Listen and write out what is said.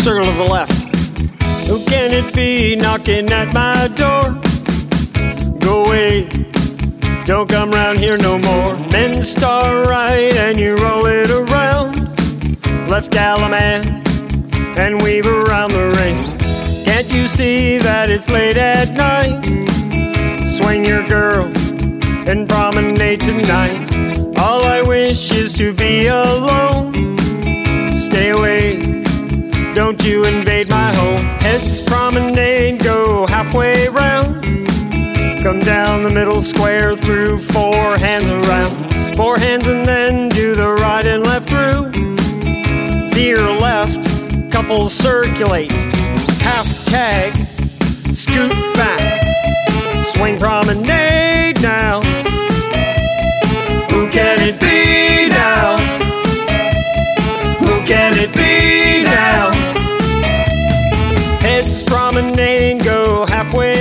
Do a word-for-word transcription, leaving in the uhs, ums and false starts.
circle to the left. Who can it be knocking at my door? Go away, don't come round here no more. Then start right and you roll it around. Left Alaman and weave around the ring. Can't you see that it's late at night? Swing your girl and promenade tonight. All I wish is to be alone. Stay away, don't you invade my home. Heads promenade, go halfway round. Come down the middle square through four hands around. Four hands and then do the right and left through. Veer left, couples circulate. Half tag, scoot back. Swing promenade now. Who can it be now? Who can it be now? Heads promenade, go halfway